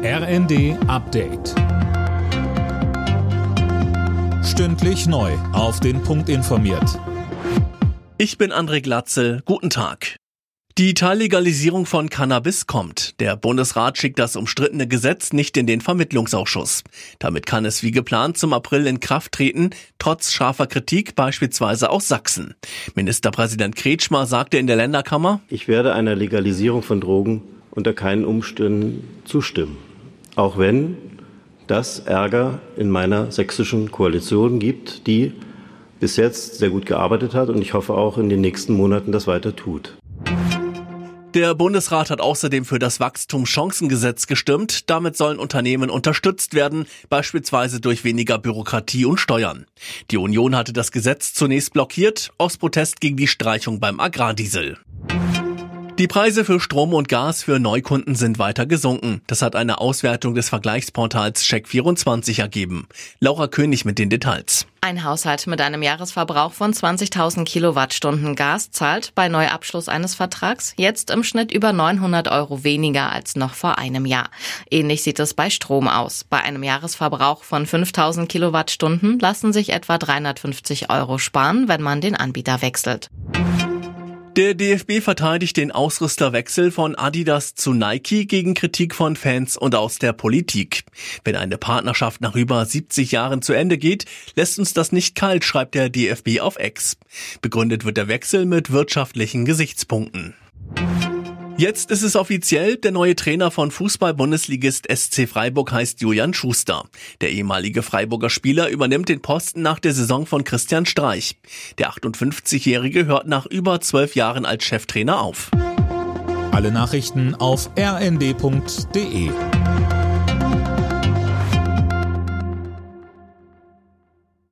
RND Update. Stündlich neu auf den Punkt informiert. Ich bin André Glatzel. Guten Tag. Die Teillegalisierung von Cannabis kommt. Der Bundesrat schickt das umstrittene Gesetz nicht in den Vermittlungsausschuss. Damit kann es wie geplant zum April in Kraft treten, trotz scharfer Kritik beispielsweise aus Sachsen. Ministerpräsident Kretschmer sagte in der Länderkammer: Ich werde einer Legalisierung von Drogen unter keinen Umständen zustimmen. Auch wenn das Ärger in meiner sächsischen Koalition gibt, die bis jetzt sehr gut gearbeitet hat und ich hoffe auch in den nächsten Monaten das weiter tut. Der Bundesrat hat außerdem für das Wachstumschancengesetz gestimmt. Damit sollen Unternehmen unterstützt werden, beispielsweise durch weniger Bürokratie und Steuern. Die Union hatte das Gesetz zunächst blockiert, aus Protest gegen die Streichung beim Agrardiesel. Die Preise für Strom und Gas für Neukunden sind weiter gesunken. Das hat eine Auswertung des Vergleichsportals Check24 ergeben. Laura König mit den Details. Ein Haushalt mit einem Jahresverbrauch von 20.000 Kilowattstunden Gas zahlt bei Neuabschluss eines Vertrags jetzt im Schnitt über 900 € weniger als noch vor einem Jahr. Ähnlich sieht es bei Strom aus. Bei einem Jahresverbrauch von 5.000 Kilowattstunden lassen sich etwa 350 € sparen, wenn man den Anbieter wechselt. Der DFB verteidigt den Ausrüsterwechsel von Adidas zu Nike gegen Kritik von Fans und aus der Politik. Wenn eine Partnerschaft nach über 70 Jahren zu Ende geht, lässt uns das nicht kalt, schreibt der DFB auf X. Begründet wird der Wechsel mit wirtschaftlichen Gesichtspunkten. Jetzt ist es offiziell, der neue Trainer von Fußball-Bundesligist SC Freiburg heißt Julian Schuster. Der ehemalige Freiburger Spieler übernimmt den Posten nach der Saison von Christian Streich. Der 58-Jährige hört nach über 12 Jahren als Cheftrainer auf. Alle Nachrichten auf rnd.de.